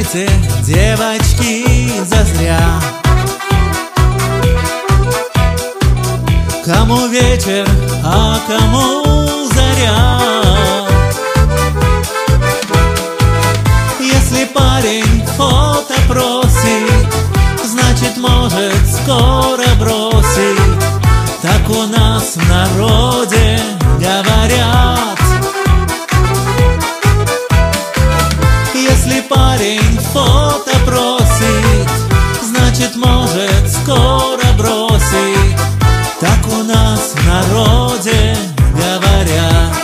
стригите, девочки, зазря. Кому вечер, а кому заря. Если парень фото просит, значит, может скоро бросить. Так у нас в народе говорят. Если парень фото просит, значит, может скоро бросить. Так у нас в народе говорят.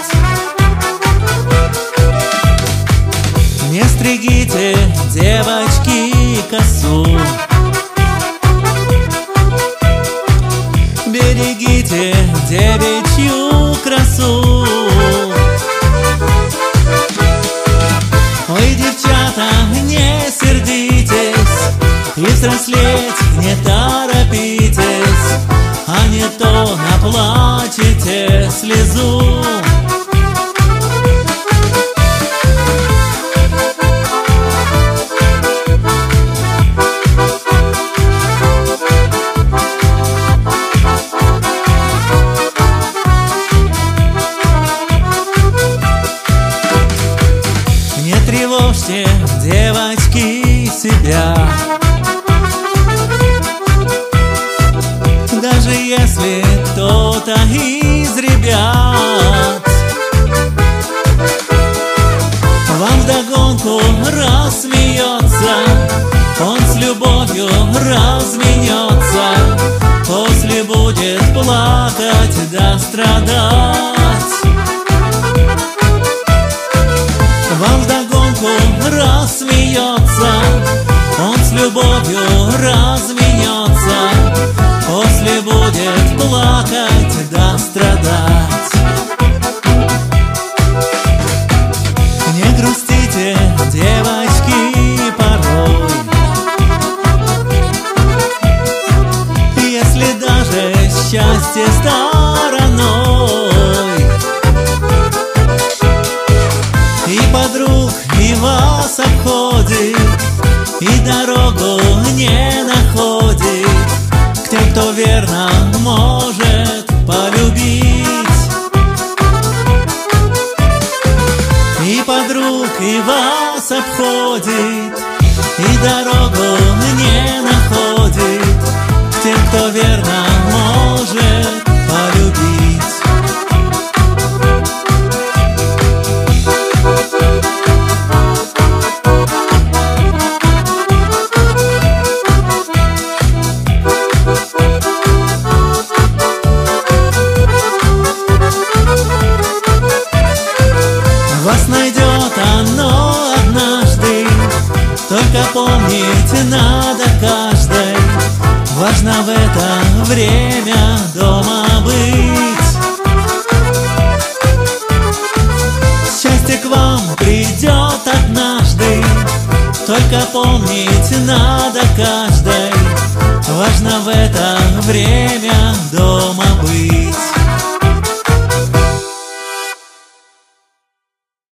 Не стригите, девочки, косу. Берегите девичью красу. Ой, девчата, не сердитесь и взрослеть не торопитесь, а не то наплачете слезу. Не тревожьте, девочки, себя. Даже если кто-то из ребят вам вдогонку рассмеется, он с любовью разменется, после будет плакать да страдать. Вам вдогонку рассмеется, он с любовью разменется, после будет плакать да страдать. Не грустите, девочки, порой, если даже счастье стороной. И подруг и вас обходит, и дорогу не находит к тем, кто верно может полюбить. И подруг и вас обходит, и дорогу не находит к тем, кто верно может полюбить. Вас найдет оно однажды, только помнить надо каждой. Важно в это время дома быть. Счастье к вам придет однажды, только помнить надо каждой. Важно в это время